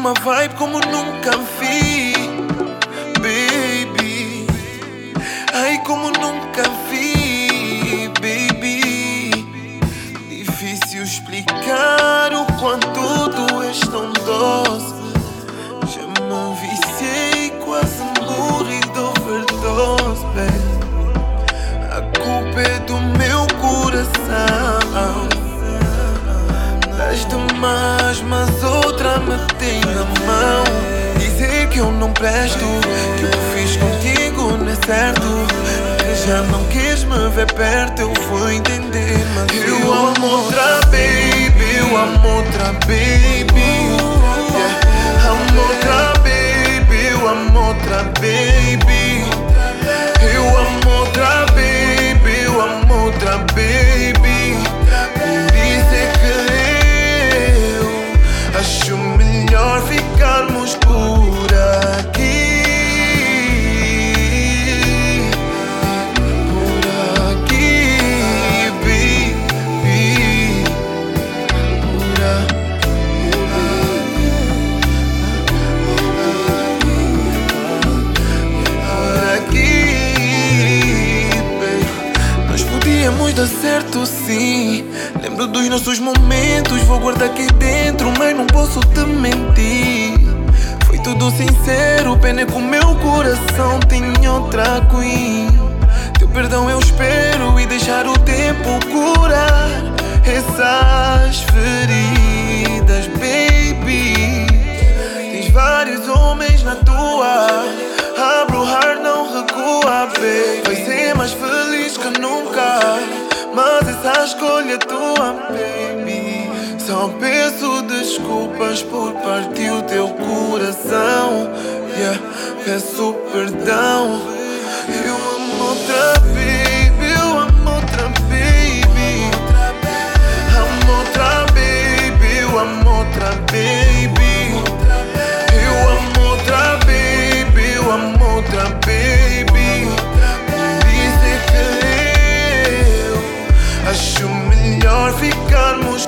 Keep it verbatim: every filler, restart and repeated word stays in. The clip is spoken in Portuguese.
uma vibe como nunca vi, baby. Ai, como nunca vi, baby. Difícil explicar o quanto tu és tão doce. Já me viciei, quase morri de overdose, baby. A culpa é do meu coração. Das demais, mas outra me tem na mão. Dizer que eu não presto, que o que fiz contigo não é certo, que já não queres me ver perto, eu vou entender. Mas eu, eu amo outra baby, eu amo outra baby, yeah. Amo outra baby, eu amo outra baby. Eu amo outra baby, eu amo outra baby. Por isso é que eu acho melhor ficarmos por aqui. Por aqui, baby. Por aqui, baby. Nós podíamos dar certo, sim. Lembro dos nossos momentos, vou guardar aqui dentro, mas não posso te mentir. Foi tudo sincero, pena é que o meu coração tinha outra queen. Teu perdão eu espero e deixar o tempo curar essas feridas, baby. Tens vários homens na tua, abre o heart, não recua, baby. Vai ser mais feliz que nunca, mas essa escolha é tua, baby. Só peço desculpas por partir o teu coração, yeah. Peço perdão. Eu amo outra baby, eu amo outra baby. Amo outra baby, eu amo outra baby. Eu amo outra baby, eu amo outra baby. Por isso é que eu acho melhor ficarmos